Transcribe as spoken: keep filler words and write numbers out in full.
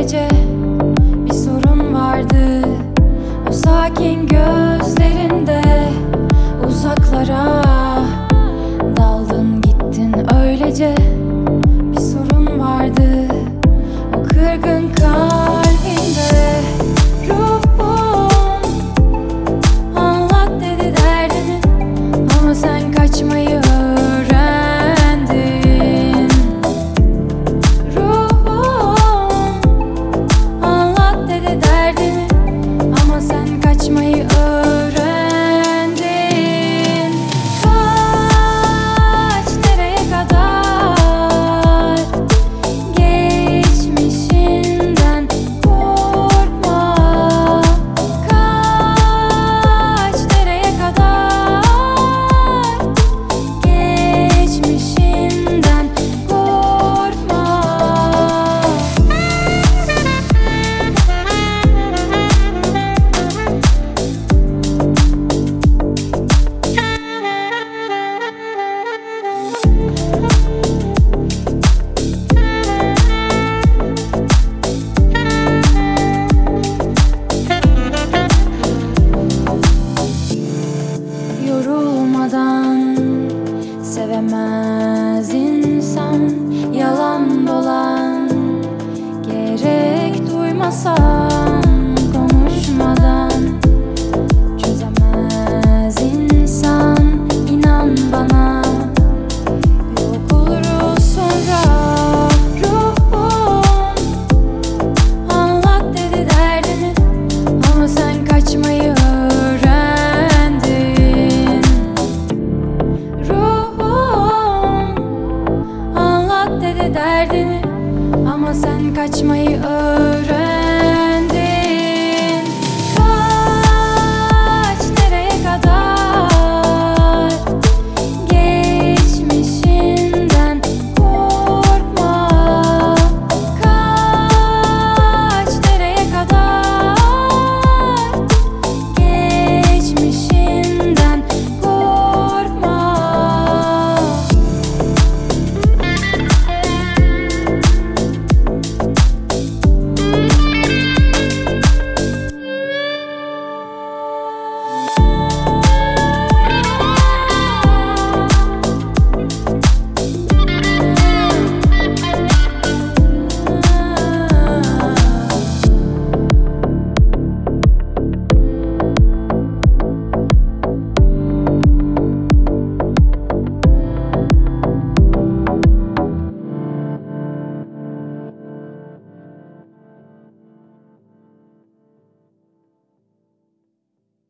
gece bir sorun vardı. O sakin gözlerinde uzaklara daldın gittin öylece. Bir sorun vardı o kırgın kalbinde. Ruhum anlat dedi derdini ama sen kaçmayı öğrendin. Ruhum anlat dedi derdini ama sen kaçmayı öğrendin. Kaç nereye kadar, geçmişinden korkma. Kaç nereye kadar, geçmişinden korkma. Yorulmadan sevemez insan, yalan dolan gerek duymasan, konuşmadan çözemez insan, inan bana yok oluruz sonra. Ruhum anlat dedi derdini ama sen kaçmayı öğrendin. Ruhum anlat dedi derdini ama sen kaçmayı öğrendin.